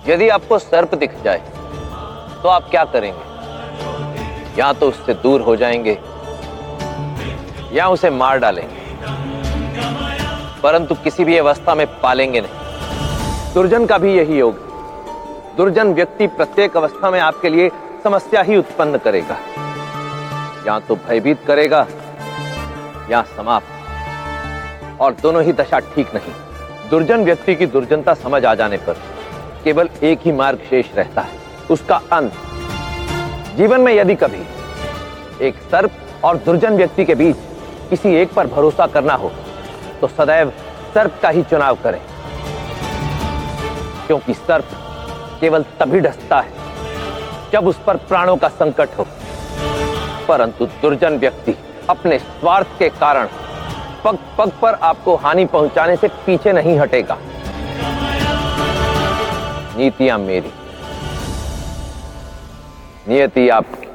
यदि आपको सर्प दिख जाए तो आप क्या करेंगे? या तो उससे दूर हो जाएंगे या उसे मार डालेंगे, परंतु किसी भी अवस्था में पालेंगे नहीं। दुर्जन का भी यही योग है। दुर्जन व्यक्ति प्रत्येक अवस्था में आपके लिए समस्या ही उत्पन्न करेगा, या तो भयभीत करेगा या समाप्त, और दोनों ही दशा ठीक नहीं। दुर्जन व्यक्ति की दुर्जनता समझ आ जाने पर केवल एक ही मार्ग शेष रहता है, उसका अंत। जीवन में यदि कभी एक सर्प और दुर्जन व्यक्ति के बीच किसी एक पर भरोसा करना हो तो सदैव सर्प का ही चुनाव करें, क्योंकि सर्प केवल तभी डसता है जब उस पर प्राणों का संकट हो, परंतु दुर्जन व्यक्ति अपने स्वार्थ के कारण पग पग पर आपको हानि पहुंचाने से पीछे नहीं हटेगा। नीतियां मेरी, नियति आपकी।